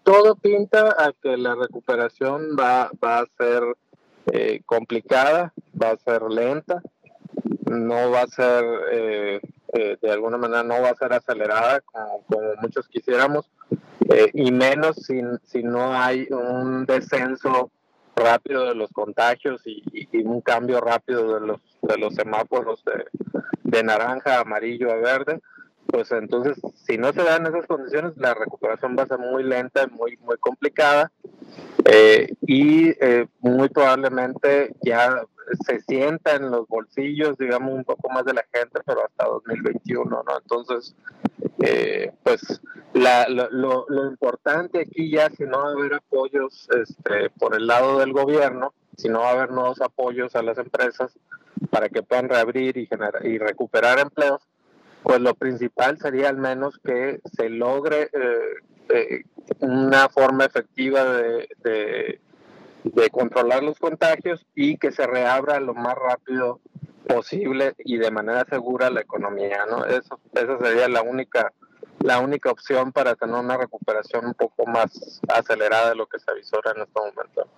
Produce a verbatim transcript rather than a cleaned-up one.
todo pinta a que la recuperación va, va a ser eh, complicada, va a ser lenta, no va a ser, eh, eh, de alguna manera no va a ser acelerada como, como muchos quisiéramos, eh, y menos si, si no hay un descenso rápido de los contagios y, y un cambio rápido de los, de los semáforos de, de naranja, amarillo a verde. Pues entonces, si no se dan esas condiciones, la recuperación va a ser muy lenta, muy, muy complicada, eh, y eh, muy probablemente ya se sienta en los bolsillos, digamos, un poco más de la gente, pero hasta dos mil veintiuno, ¿no? Entonces, eh, pues la, lo, lo, lo importante aquí ya, si no va a haber apoyos este, por el lado del gobierno, si no va a haber nuevos apoyos a las empresas para que puedan reabrir y, generar, y recuperar empleos, pues lo principal sería al menos que se logre eh, eh, una forma efectiva de, de, de controlar los contagios y que se reabra lo más rápido posible y de manera segura la economía, ¿no? Eso, esa sería la única, la única opción para tener una recuperación un poco más acelerada de lo que se avisora en este momento.